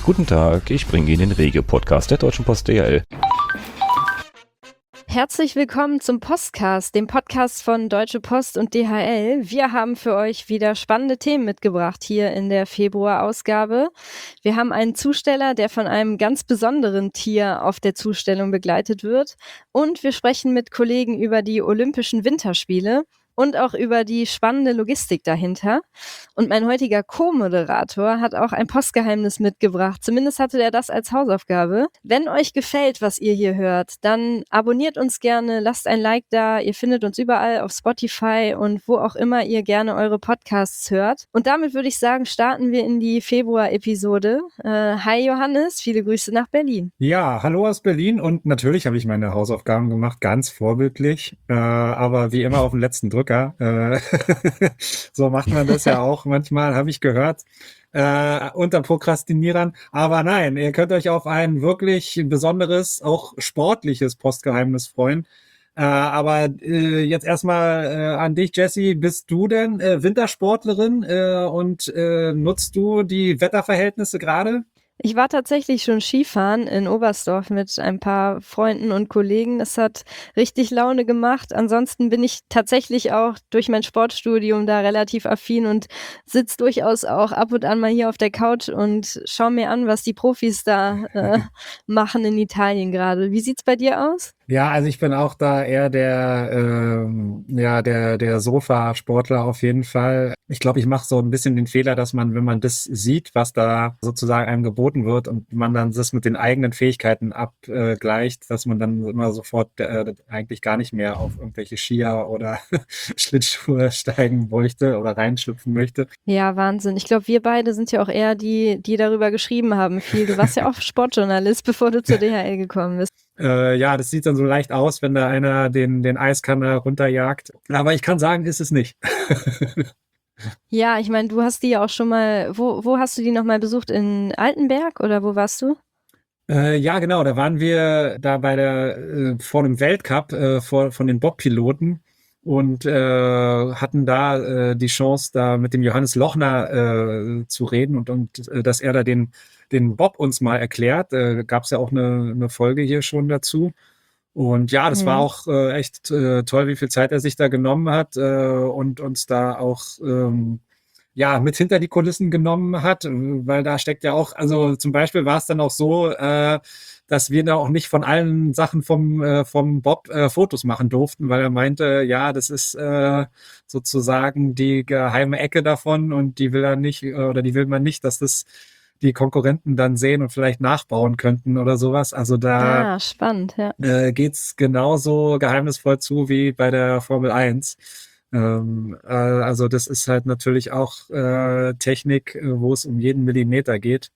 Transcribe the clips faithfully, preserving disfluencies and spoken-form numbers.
Guten Tag, ich bringe Ihnen den Regio-Podcast der Deutschen Post D H L. Herzlich willkommen zum Postcast, dem Podcast von Deutsche Post und D H L. Wir haben für euch wieder spannende Themen mitgebracht hier in der Februarausgabe. Wir haben einen Zusteller, der von einem ganz besonderen Tier auf der Zustellung begleitet wird. Und wir sprechen mit Kollegen über die Olympischen Winterspiele und auch über die spannende Logistik dahinter. Und mein heutiger Co-Moderator hat auch ein Postgeheimnis mitgebracht. Zumindest hatte er das als Hausaufgabe. Wenn euch gefällt, was ihr hier hört, dann abonniert uns gerne, lasst ein Like da. Ihr findet uns überall auf Spotify und wo auch immer ihr gerne eure Podcasts hört. Und damit würde ich sagen, starten wir in die Februar-Episode. Äh, hi Johannes, viele Grüße nach Berlin. Ja, hallo aus Berlin und natürlich habe ich meine Hausaufgaben gemacht, ganz vorbildlich, äh, aber wie immer auf den letzten Drücker. Äh, so macht man das ja auch manchmal, habe ich gehört, äh, unter Prokrastinierern. Aber nein, ihr könnt euch auf ein wirklich besonderes, auch sportliches Postgeheimnis freuen. Äh, aber äh, jetzt erstmal äh, an dich, Jessie. Bist du denn äh, Wintersportlerin äh, und äh, nutzt du die Wetterverhältnisse gerade? Ich war tatsächlich schon Skifahren in Oberstdorf mit ein paar Freunden und Kollegen. Das hat richtig Laune gemacht. Ansonsten bin ich tatsächlich auch durch mein Sportstudium da relativ affin und sitze durchaus auch ab und an mal hier auf der Couch und schaue mir an, was die Profis da äh, machen in Italien gerade. Wie sieht's bei dir aus? Ja, also ich bin auch da eher der, ähm, ja, der, der Sofa-Sportler auf jeden Fall. Ich glaube, ich mache so ein bisschen den Fehler, dass man, wenn man das sieht, was da sozusagen einem geboten wird und man dann das mit den eigenen Fähigkeiten abgleicht, dass man dann immer sofort äh, eigentlich gar nicht mehr auf irgendwelche Skier oder Schlittschuhe steigen möchte oder reinschlüpfen möchte. Ja, Wahnsinn. Ich glaube, wir beide sind ja auch eher die, die darüber geschrieben haben viel. Du warst ja auch Sportjournalist, bevor du zur D H L gekommen bist. Äh, ja, das sieht dann so leicht aus, wenn da einer den, den Eiskanner runterjagt. Aber ich kann sagen, ist es nicht. Ja, ich meine, du hast die ja auch schon mal, wo, wo hast du die nochmal besucht? In Altenberg oder wo warst du? Äh, ja, genau, da waren wir da bei der, äh, vor dem Weltcup äh, vor, von den Bobpiloten und äh, hatten da äh, die Chance, da mit dem Johannes Lochner äh, zu reden und, und äh, dass er da den, den Bob uns mal erklärt. Äh, gab es ja auch eine, eine Folge hier schon dazu. Und ja, das Mhm. war auch äh, echt äh, toll, wie viel Zeit er sich da genommen hat äh, und uns da auch ähm, ja mit hinter die Kulissen genommen hat, weil da steckt ja auch, also zum Beispiel war es dann auch so, äh, dass wir da auch nicht von allen Sachen vom äh, vom Bob äh, Fotos machen durften, weil er meinte, ja, das ist äh, sozusagen die geheime Ecke davon und die will er nicht äh, oder die will man nicht, dass das die Konkurrenten dann sehen und vielleicht nachbauen könnten oder sowas. Also da Ah, spannend, ja. äh, geht's genauso geheimnisvoll zu wie bei der Formel eins. Ähm, äh, also das ist halt natürlich auch äh, Technik, äh, wo es um jeden Millimeter geht.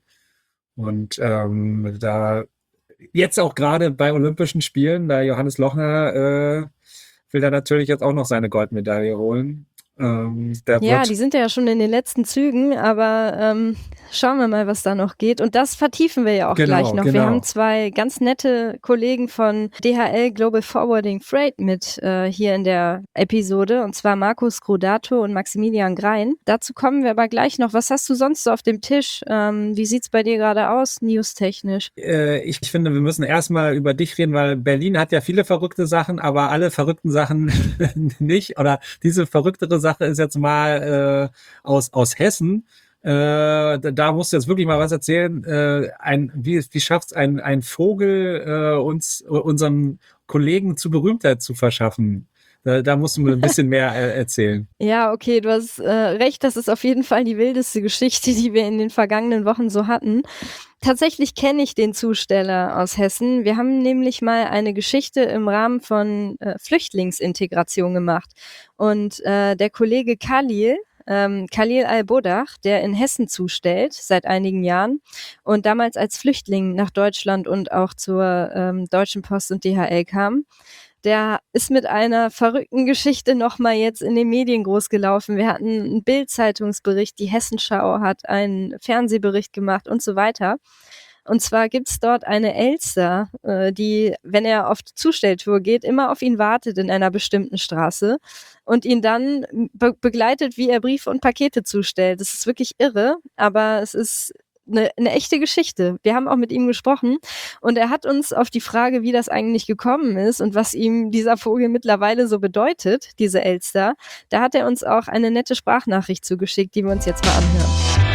Und ähm, da jetzt auch gerade bei Olympischen Spielen, da Johannes Lochner äh, will da natürlich jetzt auch noch seine Goldmedaille holen. Ähm, der Ja, wird die sind ja schon in den letzten Zügen, aber ähm, schauen wir mal, was da noch geht. Und das vertiefen wir ja auch Genau, gleich noch. Wir genau. haben zwei ganz nette Kollegen von D H L Global Forwarding Freight mit äh, hier in der Episode, und zwar Markus Grudato und Maximilian Grein. Dazu kommen wir aber gleich noch. Was hast du sonst so auf dem Tisch? Ähm, wie sieht's bei dir gerade aus, newstechnisch? Äh, ich finde, wir müssen erstmal über dich reden, weil Berlin hat ja viele verrückte Sachen, aber alle verrückten Sachen nicht. Oder diese verrücktere Sache ist jetzt mal äh, aus, aus Hessen. Äh, da, da musst du jetzt wirklich mal was erzählen. Äh, ein, wie wie schafft es ein, ein Vogel, äh, uns, unseren Kollegen zu Berühmtheit zu verschaffen? Da, da musst du mir ein bisschen mehr äh, erzählen. Ja, okay, du hast äh, recht, das ist auf jeden Fall die wildeste Geschichte, die wir in den vergangenen Wochen so hatten. Tatsächlich kenne ich den Zusteller aus Hessen. Wir haben nämlich mal eine Geschichte im Rahmen von äh, Flüchtlingsintegration gemacht. Und äh, der Kollege Khalil, ähm, Khalil Al-Bodach, der in Hessen zustellt seit einigen Jahren und damals als Flüchtling nach Deutschland und auch zur ähm, Deutschen Post und D H L kam, der ist mit einer verrückten Geschichte nochmal jetzt in den Medien groß gelaufen. Wir hatten einen Bild-Zeitungsbericht, die Hessenschau hat einen Fernsehbericht gemacht und so weiter. Und zwar gibt's dort eine Elster, äh, die, wenn er auf Zustelltour geht, immer auf ihn wartet in einer bestimmten Straße und ihn dann be- begleitet, wie er Briefe und Pakete zustellt. Das ist wirklich irre, aber es ist eine, eine echte Geschichte. Wir haben auch mit ihm gesprochen und er hat uns auf die Frage, wie das eigentlich gekommen ist und was ihm dieser Vogel mittlerweile so bedeutet, diese Elster, da hat er uns auch eine nette Sprachnachricht zugeschickt, die wir uns jetzt mal anhören.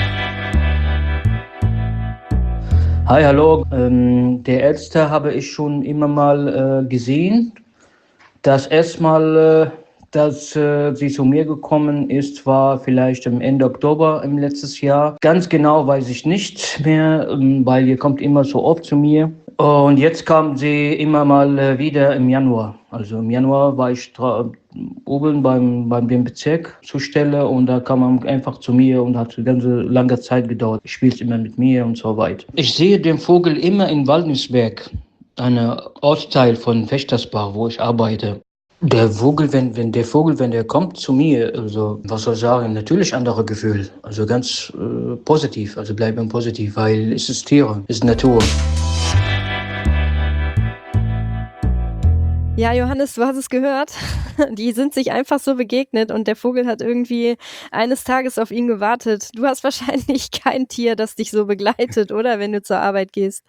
Hi, hallo. Ähm, der Elster habe ich schon immer mal äh, gesehen. Das erste Mal, äh, dass äh, sie zu mir gekommen ist, war vielleicht am Ende Oktober im letztes Jahr. Ganz genau weiß ich nicht mehr, ähm, weil ihr kommt immer so oft zu mir. Und jetzt kam sie immer mal äh, wieder im Januar. Also im Januar war ich tra- oben beim, beim dem Bezirk zur Stelle und da kam man einfach zu mir und hat eine ganze lange Zeit gedauert. Ich spiele immer mit mir und so weiter. Ich sehe den Vogel immer in Waldnisberg, eine Ortsteil von Wächtersbach, wo ich arbeite. Der Vogel, wenn, wenn der Vogel, wenn der kommt zu mir, also was soll ich sagen, natürlich andere Gefühl. Also ganz äh, positiv, also bleiben positiv, weil es ist Tiere, es ist Natur. Ja, Johannes, du hast es gehört. Die sind sich einfach so begegnet und der Vogel hat irgendwie eines Tages auf ihn gewartet. Du hast wahrscheinlich kein Tier, das dich so begleitet, oder? Wenn du zur Arbeit gehst.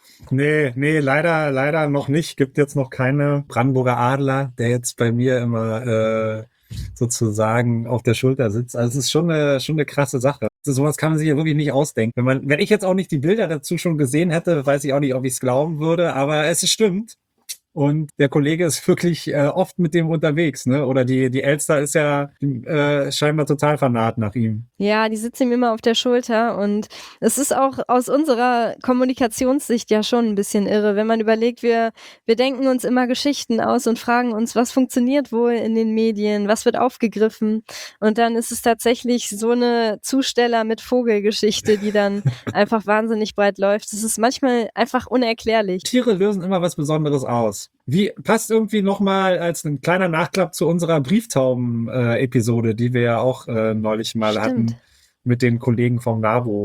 Nee, nee, leider, leider noch nicht. Gibt jetzt noch keine Brandenburger Adler, der jetzt bei mir immer äh, sozusagen auf der Schulter sitzt. Also es ist schon eine, schon eine krasse Sache. Sowas kann man sich ja wirklich nicht ausdenken. Wenn man, wenn ich jetzt auch nicht die Bilder dazu schon gesehen hätte, weiß ich auch nicht, ob ich es glauben würde, aber es stimmt. Und der Kollege ist wirklich äh, oft mit dem unterwegs, ne? Oder die, die Elster ist ja äh, scheinbar total fanat nach ihm. Ja, die sitzt ihm immer auf der Schulter und es ist auch aus unserer Kommunikationssicht ja schon ein bisschen irre, wenn man überlegt, wir, wir denken uns immer Geschichten aus und fragen uns, was funktioniert wohl in den Medien, was wird aufgegriffen und dann ist es tatsächlich so eine Zusteller mit Vogelgeschichte, die dann einfach wahnsinnig breit läuft. Das ist manchmal einfach unerklärlich. Tiere lösen immer was Besonderes aus. Wie passt irgendwie nochmal als ein kleiner Nachklapp zu unserer Brieftauben-Episode, die wir ja auch äh, neulich mal Stimmt. hatten mit den Kollegen vom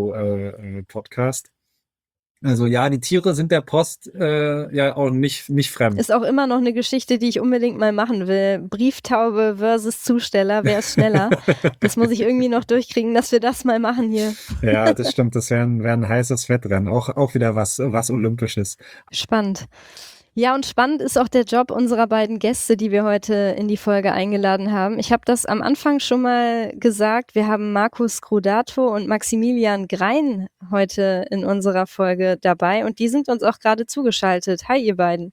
NABU-Podcast. Äh, also ja, die Tiere sind der Post äh, ja auch nicht, nicht fremd. Ist auch immer noch eine Geschichte, die ich unbedingt mal machen will. Brieftaube versus Zusteller, wer ist schneller? Das muss ich irgendwie noch durchkriegen, dass wir das mal machen hier. Ja, das stimmt, das wäre ein, wär ein heißes Wettrennen. Auch, auch wieder was, was Olympisches. Spannend. Ja, und spannend ist auch der Job unserer beiden Gäste, die wir heute in die Folge eingeladen haben. Ich habe das am Anfang schon mal gesagt. Wir haben Markus Grudato und Maximilian Grein heute in unserer Folge dabei und die sind uns auch gerade zugeschaltet. Hi, ihr beiden.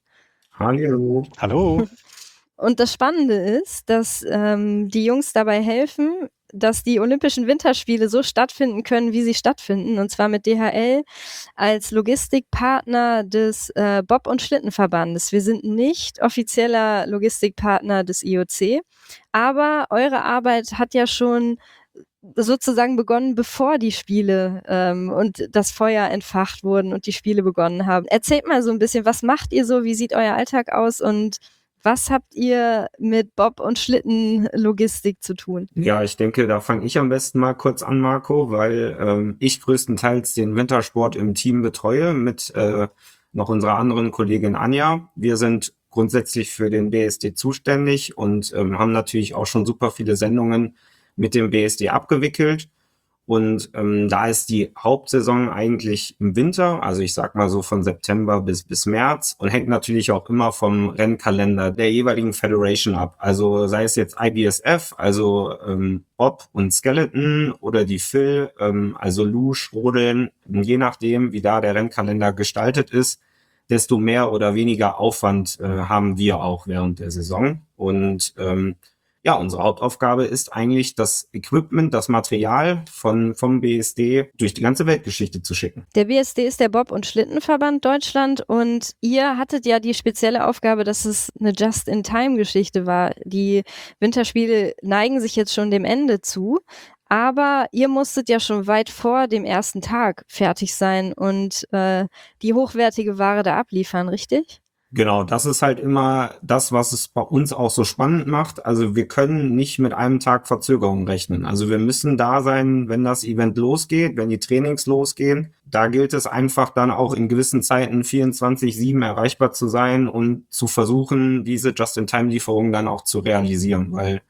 Hallo. Hallo. Und das Spannende ist, dass ähm, die Jungs dabei helfen, dass die Olympischen Winterspiele so stattfinden können, wie sie stattfinden. Und zwar mit D H L als Logistikpartner des äh, Bob- und Schlittenverbandes. Wir sind nicht offizieller Logistikpartner des I O C, aber eure Arbeit hat ja schon sozusagen begonnen, bevor die Spiele ähm, und das Feuer entfacht wurden und die Spiele begonnen haben. Erzählt mal so ein bisschen, was macht ihr so, wie sieht euer Alltag aus und was habt ihr mit Bob- und Schlittenlogistik zu tun? Ja, ich denke, da fange ich am besten mal kurz an, Marco, weil ähm, ich größtenteils den Wintersport im Team betreue mit äh, noch unserer anderen Kollegin Anja. Wir sind grundsätzlich für den B S D zuständig und ähm, haben natürlich auch schon super viele Sendungen mit dem B S D abgewickelt. Und ähm, da ist die Hauptsaison eigentlich im Winter, also ich sag mal so von September bis bis März und hängt natürlich auch immer vom Rennkalender der jeweiligen Federation ab. Also sei es jetzt I B S F, also ähm, Bob und Skeleton oder die F I L, ähm, also Luge, Rodeln, je nachdem, wie da der Rennkalender gestaltet ist, desto mehr oder weniger Aufwand äh, haben wir auch während der Saison. Und ähm, ja, unsere Hauptaufgabe ist eigentlich, das Equipment, das Material von, vom B S D durch die ganze Weltgeschichte zu schicken. Der B S D ist der Bob- und Schlittenverband Deutschland und ihr hattet ja die spezielle Aufgabe, dass es eine Just-in-Time-Geschichte war. Die Winterspiele neigen sich jetzt schon dem Ende zu, aber ihr musstet ja schon weit vor dem ersten Tag fertig sein und äh, die hochwertige Ware da abliefern, richtig? Genau, das ist halt immer das, was es bei uns auch so spannend macht. Also wir können nicht mit einem Tag Verzögerung rechnen. Also wir müssen da sein, wenn das Event losgeht, wenn die Trainings losgehen. Da gilt es einfach dann auch in gewissen Zeiten vierundzwanzig sieben erreichbar zu sein und zu versuchen, diese Just-in-Time-Lieferungen dann auch zu realisieren, weil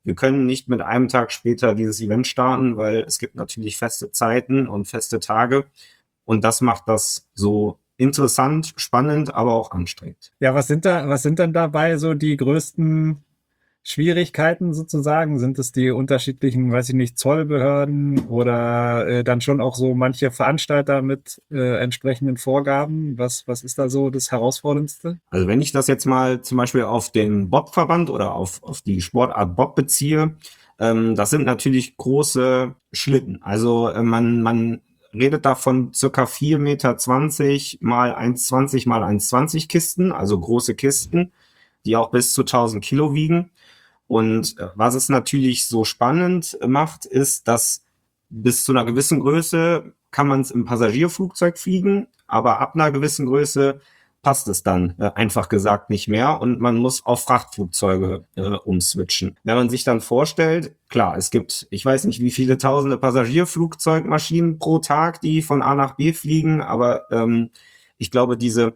Wir können nicht mit einem Tag später dieses Event starten, weil es gibt natürlich feste Zeiten und feste Tage. Und das macht das so interessant, spannend, aber auch anstrengend. Ja, was sind da, was sind dann dabei so die größten Schwierigkeiten sozusagen? Sind es die unterschiedlichen, weiß ich nicht, Zollbehörden oder äh, dann schon auch so manche Veranstalter mit äh, entsprechenden Vorgaben? Was, was ist da so das Herausforderndste? Also wenn ich das jetzt mal zum Beispiel auf den Bobverband oder auf, auf die Sportart Bob beziehe, ähm, das sind natürlich große Schlitten. Also äh, man, man redet da von circa vier Meter zwanzig mal eins Komma zwanzig mal eins Komma zwanzig Kisten, also große Kisten, die auch bis zu tausend Kilo wiegen. Und was es natürlich so spannend macht, ist, dass bis zu einer gewissen Größe kann man es im Passagierflugzeug fliegen, aber ab einer gewissen Größe passt es dann äh, einfach gesagt nicht mehr und man muss auf Frachtflugzeuge äh, umswitchen. Wenn man sich dann vorstellt, klar, es gibt, ich weiß nicht, wie viele tausende Passagierflugzeugmaschinen pro Tag, die von A nach B fliegen, aber ähm, ich glaube, diese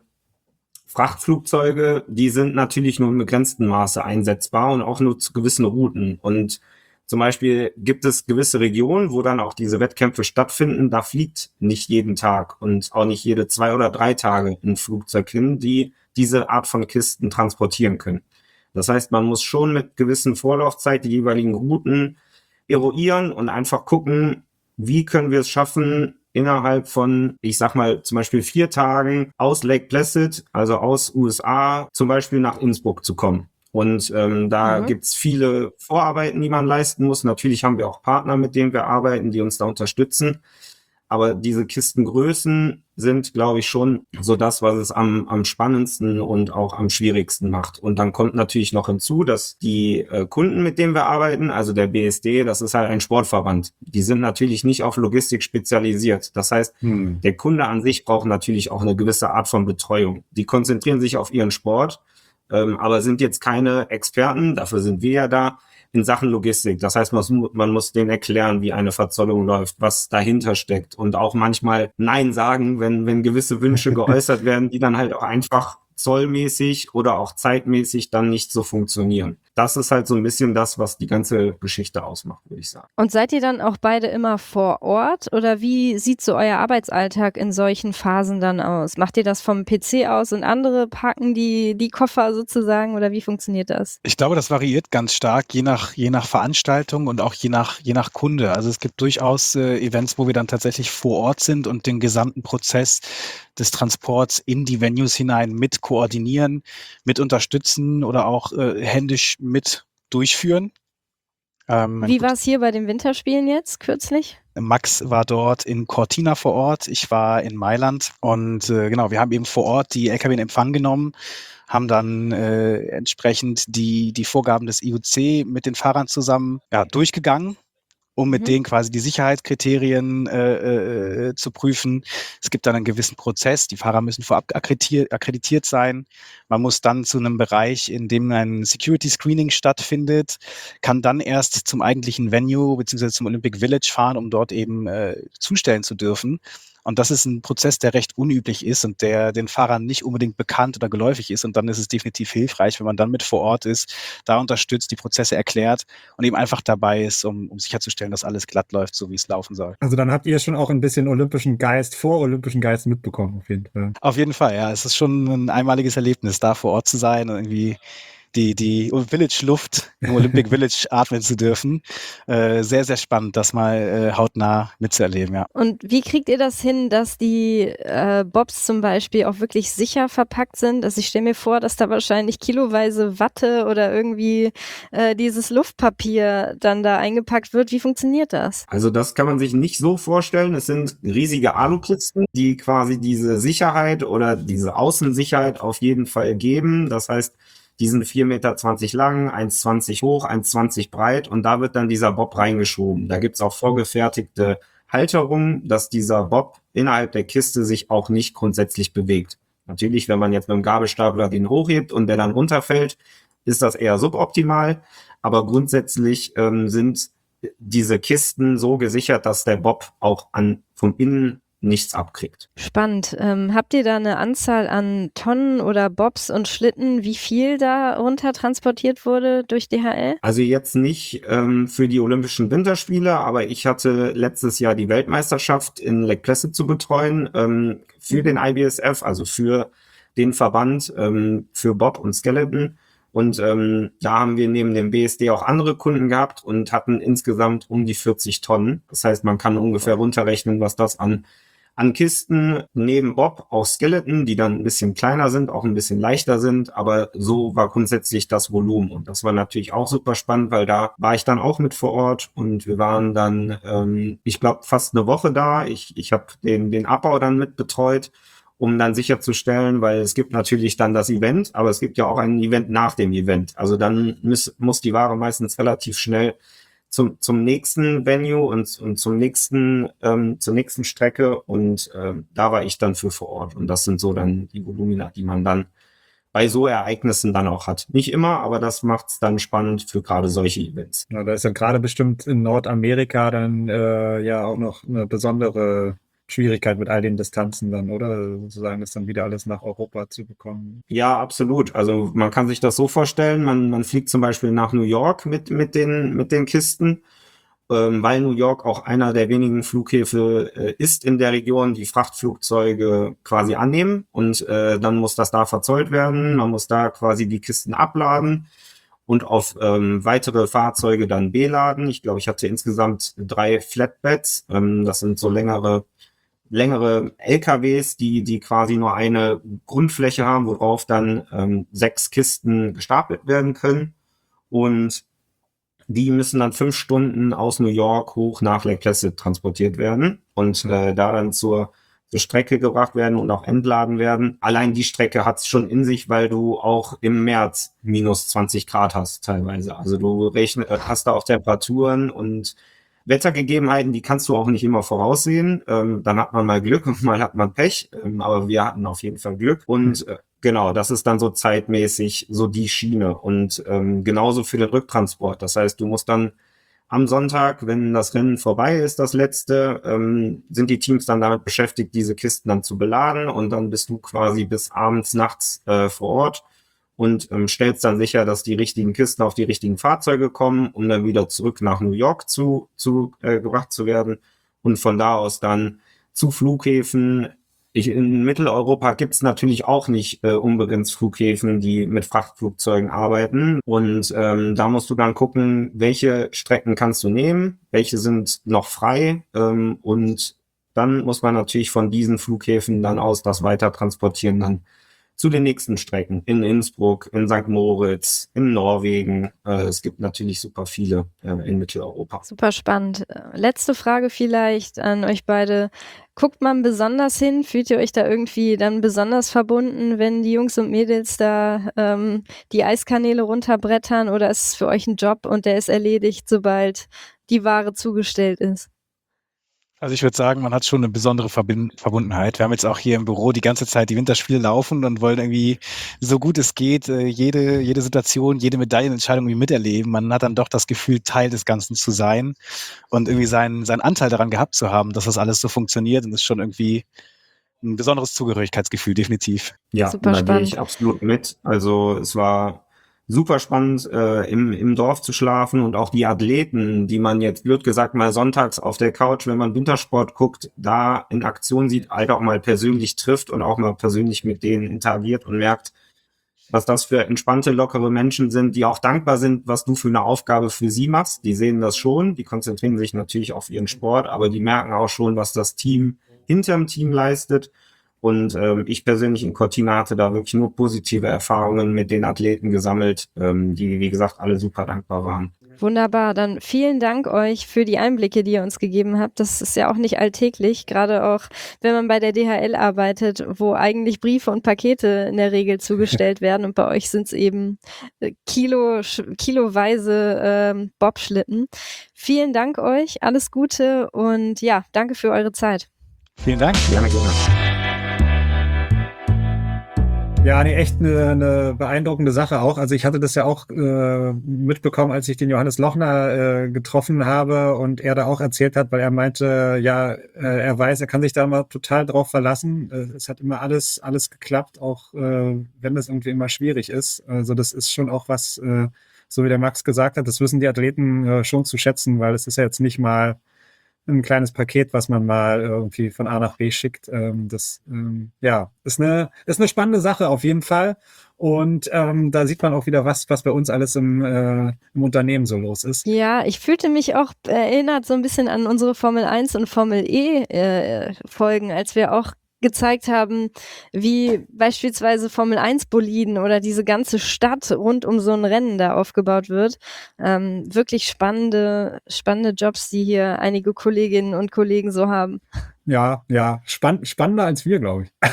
Frachtflugzeuge, die sind natürlich nur im begrenzten Maße einsetzbar und auch nur zu gewissen Routen. Und zum Beispiel gibt es gewisse Regionen, wo dann auch diese Wettkämpfe stattfinden. Da fliegt nicht jeden Tag und auch nicht jede zwei oder drei Tage ein Flugzeug hin, die diese Art von Kisten transportieren können. Das heißt, man muss schon mit gewissen Vorlaufzeit die jeweiligen Routen eruieren und einfach gucken, wie können wir es schaffen, innerhalb von, ich sag mal, zum Beispiel vier Tagen aus Lake Placid, also aus U S A, zum Beispiel nach Innsbruck zu kommen. Und ähm, da Mhm. gibt's viele Vorarbeiten, die man leisten muss. Natürlich haben wir auch Partner, mit denen wir arbeiten, die uns da unterstützen. Aber diese Kistengrößen sind, glaube ich, schon so das, was es am, am spannendsten und auch am schwierigsten macht. Und dann kommt natürlich noch hinzu, dass die äh, Kunden, mit denen wir arbeiten, also der B S D, das ist halt ein Sportverband. Die sind natürlich nicht auf Logistik spezialisiert. Das heißt, Hm. der Kunde an sich braucht natürlich auch eine gewisse Art von Betreuung. Die konzentrieren sich auf ihren Sport, ähm, aber sind jetzt keine Experten, dafür sind wir ja da, in Sachen Logistik. Das heißt, man muss, man muss denen erklären, wie eine Verzollung läuft, was dahinter steckt und auch manchmal Nein sagen, wenn, wenn gewisse Wünsche geäußert werden, die dann halt auch einfach zollmäßig oder auch zeitmäßig dann nicht so funktionieren. Das ist halt so ein bisschen das, was die ganze Geschichte ausmacht, würde ich sagen. Und seid ihr dann auch beide immer vor Ort oder wie sieht so euer Arbeitsalltag in solchen Phasen dann aus? Macht ihr das vom P C aus und andere packen die, die Koffer sozusagen oder wie funktioniert das? Ich glaube, das variiert ganz stark, je nach, je nach Veranstaltung und auch je nach, je nach Kunde. Also es gibt durchaus äh, Events, wo wir dann tatsächlich vor Ort sind und den gesamten Prozess des Transports in die Venues hinein mit koordinieren, mit unterstützen oder auch äh, händisch mit durchführen. Ähm, Wie war es hier bei den Winterspielen jetzt kürzlich? Max war dort in Cortina vor Ort, ich war in Mailand und äh, genau, wir haben eben vor Ort die L K W in Empfang genommen, haben dann äh, entsprechend die, die Vorgaben des I O C mit den Fahrern zusammen ja, durchgegangen, um mit Mhm. denen quasi die Sicherheitskriterien äh, äh, zu prüfen. Es gibt dann einen gewissen Prozess, die Fahrer müssen vorab akkreditiert, akkreditiert sein. Man muss dann zu einem Bereich, in dem ein Security Screening stattfindet, kann dann erst zum eigentlichen Venue bzw. zum Olympic Village fahren, um dort eben äh, zustellen zu dürfen. Und das ist ein Prozess, der recht unüblich ist und der den Fahrern nicht unbedingt bekannt oder geläufig ist. Und dann ist es definitiv hilfreich, wenn man dann mit vor Ort ist, da unterstützt, die Prozesse erklärt und eben einfach dabei ist, um, um sicherzustellen, dass alles glatt läuft, so wie es laufen soll. Also dann habt ihr schon auch ein bisschen olympischen Geist, vor olympischen Geist mitbekommen, auf jeden Fall. Auf jeden Fall, ja. Es ist schon ein einmaliges Erlebnis, da vor Ort zu sein und irgendwie die, die Village-Luft im Olympic Village atmen zu dürfen. Äh, sehr, sehr spannend, das mal äh, hautnah mitzuerleben, ja. Und wie kriegt ihr das hin, dass die äh, Bobs zum Beispiel auch wirklich sicher verpackt sind? Also ich stelle mir vor, dass da wahrscheinlich kiloweise Watte oder irgendwie äh, dieses Luftpapier dann da eingepackt wird. Wie funktioniert das? Also das kann man sich nicht so vorstellen. Es sind riesige Alukisten, die quasi diese Sicherheit oder diese Außensicherheit auf jeden Fall geben. Das heißt, die sind vier Meter zwanzig lang, eins Komma zwanzig hoch, eins Komma zwanzig breit und da wird dann dieser Bob reingeschoben. Da gibt's auch vorgefertigte Halterungen, dass dieser Bob innerhalb der Kiste sich auch nicht grundsätzlich bewegt. Natürlich, wenn man jetzt mit dem Gabelstapler den hochhebt und der dann runterfällt, ist das eher suboptimal. Aber grundsätzlich ähm, sind diese Kisten so gesichert, dass der Bob auch an vom Innen nichts abkriegt. Spannend. Ähm, habt ihr da eine Anzahl an Tonnen oder Bobs und Schlitten, wie viel da runter transportiert wurde durch D H L? Also jetzt nicht ähm, für die Olympischen Winterspiele, aber ich hatte letztes Jahr die Weltmeisterschaft in Lake Placid zu betreuen ähm, für den I B S F, also für den Verband ähm, für Bob und Skeleton. Und ähm, da haben wir neben dem B S D auch andere Kunden gehabt und hatten insgesamt um die vierzig Tonnen. Das heißt, man kann ungefähr runterrechnen, was das an an Kisten neben Bob auch Skeleton, die dann ein bisschen kleiner sind, auch ein bisschen leichter sind, aber so war grundsätzlich das Volumen und das war natürlich auch super spannend, weil da war ich dann auch mit vor Ort und wir waren dann, ähm, ich glaube, fast eine Woche da. Ich, ich habe den, den Abbau dann mit betreut, um dann sicherzustellen, weil es gibt natürlich dann das Event, aber es gibt ja auch ein Event nach dem Event. Also dann muss, muss die Ware meistens relativ schnell zum zum nächsten Venue und, und zum nächsten ähm, zur nächsten Strecke und ähm, da war ich dann für vor Ort und das sind so dann die Volumina, die man dann bei so Ereignissen dann auch hat. Nicht immer, aber das macht's dann spannend für gerade solche Events. Ja, da ist ja gerade bestimmt in Nordamerika dann äh, ja auch noch eine besondere Schwierigkeit mit all den Distanzen dann, oder? Sozusagen das dann wieder alles nach Europa zu bekommen. Ja, absolut. Also man kann sich das so vorstellen, man, man fliegt zum Beispiel nach New York mit, mit den, mit den Kisten, ähm, weil New York auch einer der wenigen Flughäfen äh, ist in der Region, die Frachtflugzeuge quasi annehmen und äh, dann muss das da verzollt werden, man muss da quasi die Kisten abladen und auf ähm, weitere Fahrzeuge dann beladen. Ich glaube, ich hatte insgesamt drei Flatbeds, ähm, das sind so längere längere L K Ws, die die quasi nur eine Grundfläche haben, worauf dann ähm, sechs Kisten gestapelt werden können. Und die müssen dann fünf Stunden aus New York hoch nach Lake Placid transportiert werden und äh, da dann zur, zur Strecke gebracht werden und auch entladen werden. Allein die Strecke hat's schon in sich, weil du auch im März minus zwanzig Grad hast teilweise. Also du rechne, hast da auch Temperaturen und Wettergegebenheiten, die kannst du auch nicht immer voraussehen. Ähm, dann hat man mal Glück und mal hat man Pech. Ähm, aber wir hatten auf jeden Fall Glück. Und äh, genau, das ist dann so zeitmäßig so die Schiene. Und ähm, genauso für den Rücktransport. Das heißt, du musst dann am Sonntag, wenn das Rennen vorbei ist, das letzte, ähm, sind die Teams dann damit beschäftigt, diese Kisten dann zu beladen. Und dann bist du quasi bis abends, nachts äh, vor Ort. Und ähm, stellst dann sicher, dass die richtigen Kisten auf die richtigen Fahrzeuge kommen, um dann wieder zurück nach New York zu, zu äh, gebracht zu werden. Und von da aus dann zu Flughäfen. Ich, in Mitteleuropa gibt's natürlich auch nicht äh, unbegrenzt Flughäfen, die mit Frachtflugzeugen arbeiten. Und ähm, da musst du dann gucken, welche Strecken kannst du nehmen, welche sind noch frei. Ähm, und dann muss man natürlich von diesen Flughäfen dann aus das weiter transportieren, dann zu den nächsten Strecken in Innsbruck, in Sankt Moritz, in Norwegen. Äh, es gibt natürlich super viele äh, in Mitteleuropa. Super spannend. Letzte Frage vielleicht an euch beide. Guckt man besonders hin? Fühlt ihr euch da irgendwie dann besonders verbunden, wenn die Jungs und Mädels da ähm, die Eiskanäle runterbrettern? Oder ist es für euch ein Job und der ist erledigt, sobald die Ware zugestellt ist? Also ich würde sagen, man hat schon eine besondere Verbind- Verbundenheit. Wir haben jetzt auch hier im Büro die ganze Zeit die Winterspiele laufen und wollen irgendwie so gut es geht äh, jede jede Situation, jede Medaillenentscheidung irgendwie miterleben. Man hat dann doch das Gefühl, Teil des Ganzen zu sein und irgendwie seinen seinen Anteil daran gehabt zu haben, dass das alles so funktioniert und das ist schon irgendwie ein besonderes Zugehörigkeitsgefühl, definitiv. Ja, Super da gehe spannend. ich absolut mit. Also es war super spannend, äh, im, im Dorf zu schlafen und auch die Athleten, die man jetzt blöd gesagt mal sonntags auf der Couch, wenn man Wintersport guckt, da in Aktion sieht, halt auch mal persönlich trifft und auch mal persönlich mit denen interagiert und merkt, was das für entspannte, lockere Menschen sind, die auch dankbar sind, was du für eine Aufgabe für sie machst. Die sehen das schon, die konzentrieren sich natürlich auf ihren Sport, aber die merken auch schon, was das Team hinterm Team leistet. Und ähm, ich persönlich in Cortina hatte da wirklich nur positive Erfahrungen mit den Athleten gesammelt, ähm, die, wie gesagt, alle super dankbar waren. Wunderbar, dann vielen Dank euch für die Einblicke, die ihr uns gegeben habt. Das ist ja auch nicht alltäglich, gerade auch, wenn man bei der D H L arbeitet, wo eigentlich Briefe und Pakete in der Regel zugestellt werden und bei euch sind es eben äh, Kilo, sch- kiloweise ähm, Bobschlitten. Vielen Dank euch, alles Gute und ja, danke für eure Zeit. Vielen Dank. Gerne, gerne. Ja, nee, echt eine, eine beeindruckende Sache auch. Also ich hatte das ja auch äh, mitbekommen, als ich den Johannes Lochner äh, getroffen habe und er da auch erzählt hat, weil er meinte, ja, äh, er weiß, er kann sich da mal total drauf verlassen. Äh, es hat immer alles alles geklappt, auch äh, wenn das irgendwie immer schwierig ist. Also das ist schon auch was, äh, so wie der Max gesagt hat, das wissen die Athleten äh, schon zu schätzen, weil es ist ja jetzt nicht mal ein kleines Paket, was man mal irgendwie von A nach B schickt. Ähm, das ähm, ja ist eine ist eine spannende Sache auf jeden Fall. Und ähm, da sieht man auch wieder, was was bei uns alles im, äh, im Unternehmen so los ist. Ja, ich fühlte mich auch erinnert so ein bisschen an unsere Formel eins und Formel E äh, Folgen, als wir auch gezeigt haben, wie beispielsweise Formel eins Boliden oder diese ganze Stadt rund um so ein Rennen da aufgebaut wird. Ähm, wirklich spannende, spannende Jobs, die hier einige Kolleginnen und Kollegen so haben. Ja, ja, spann spannender als wir, glaube ich.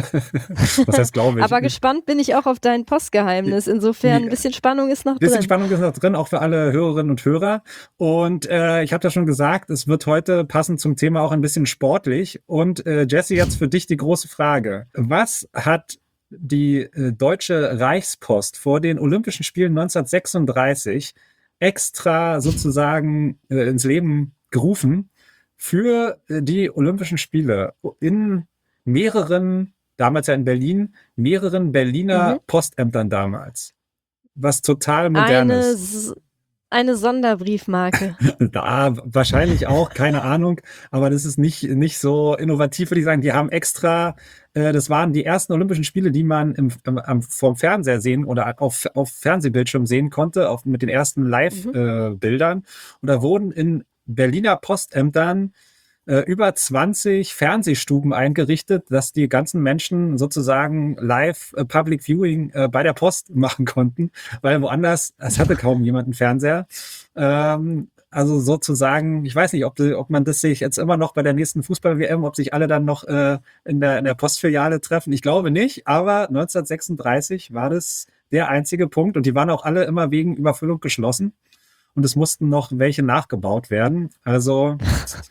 Was heißt, glaube ich? Aber gespannt bin ich auch auf dein Postgeheimnis. Insofern ein bisschen Spannung ist noch Ein bisschen drin. Spannung ist noch drin, auch für alle Hörerinnen und Hörer. Und äh, ich habe ja schon gesagt, es wird heute passend zum Thema auch ein bisschen sportlich. Und äh, Jesse, jetzt für dich die große Frage. Was hat die äh, Deutsche Reichspost vor den Olympischen Spielen neunzehnhundertsechsunddreißig extra sozusagen äh, ins Leben gerufen für äh, die Olympischen Spiele in mehreren, damals ja in Berlin, mehreren Berliner Mhm. Postämtern damals? Was total modern Eine, ist. S- eine Sonderbriefmarke. Da wahrscheinlich auch, keine Ahnung, aber das ist nicht, nicht so innovativ, würde ich sagen. Die haben extra, äh, das waren die ersten Olympischen Spiele, die man im, am, am, vom Fernseher sehen oder auf, auf Fernsehbildschirm sehen konnte, auf, mit den ersten Live-Bildern. Äh, Und da wurden in Berliner Postämtern äh, über zwanzig Fernsehstuben eingerichtet, dass die ganzen Menschen sozusagen live äh, Public Viewing äh, bei der Post machen konnten, weil woanders, es hatte kaum jemand einen Fernseher. Ähm, also sozusagen, ich weiß nicht, ob, die, ob man das sich jetzt immer noch bei der nächsten Fußball-W M, ob sich alle dann noch äh, in, der, in der Postfiliale treffen. Ich glaube nicht, aber neunzehnhundertsechsunddreißig war das der einzige Punkt und die waren auch alle immer wegen Überfüllung geschlossen und es mussten noch welche nachgebaut werden. Also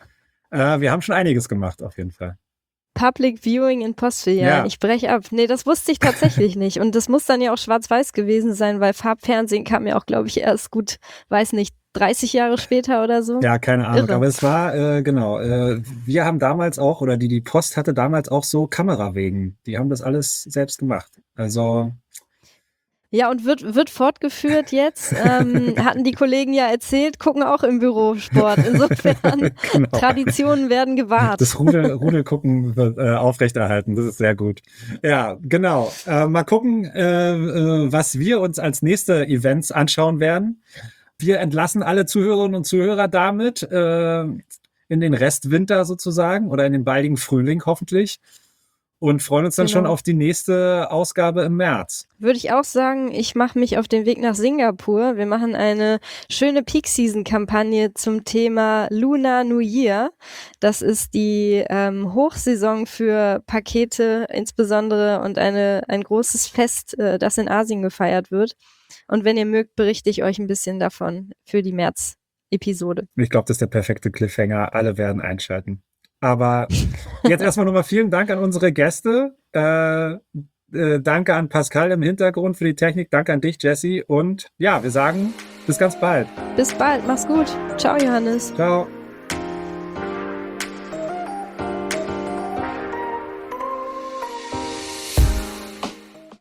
äh, wir haben schon einiges gemacht auf jeden Fall. Public Viewing in Postfilialen. Ja. Ich breche ab. Nee, das wusste ich tatsächlich nicht. Und das muss dann ja auch schwarz-weiß gewesen sein, weil Farbfernsehen kam ja auch, glaube ich, erst gut, weiß nicht, dreißig Jahre später oder so. Ja, keine Ahnung, Irre. aber es war, äh, genau, äh, wir haben damals auch, oder die, die Post hatte damals auch so Kamerawegen. Die haben das alles selbst gemacht. Also, Ja, und wird, wird fortgeführt jetzt. Ähm, hatten die Kollegen ja erzählt, gucken auch im Bürosport. Insofern, genau. Traditionen werden gewahrt. Das Rudel, Rudelgucken wird äh, aufrechterhalten. Das ist sehr gut. Ja, genau. Äh, mal gucken, äh, äh, was wir uns als nächste Events anschauen werden. Wir entlassen alle Zuhörerinnen und Zuhörer damit äh, in den Restwinter sozusagen oder in den baldigen Frühling hoffentlich und freuen uns dann Genau. schon auf die nächste Ausgabe im März. Würde ich auch sagen, ich mache mich auf den Weg nach Singapur. Wir machen eine schöne Peak-Season-Kampagne zum Thema Lunar New Year. Das ist die ähm, Hochsaison für Pakete insbesondere und eine, ein großes Fest, äh, das in Asien gefeiert wird. Und wenn ihr mögt, berichte ich euch ein bisschen davon für die März-Episode. Ich glaube, das ist der perfekte Cliffhanger. Alle werden einschalten. Aber jetzt erstmal nochmal vielen Dank an unsere Gäste. Äh, äh, danke an Pascal im Hintergrund für die Technik. Danke an dich, Jesse. Und ja, wir sagen bis ganz bald. Bis bald, mach's gut. Ciao, Johannes. Ciao.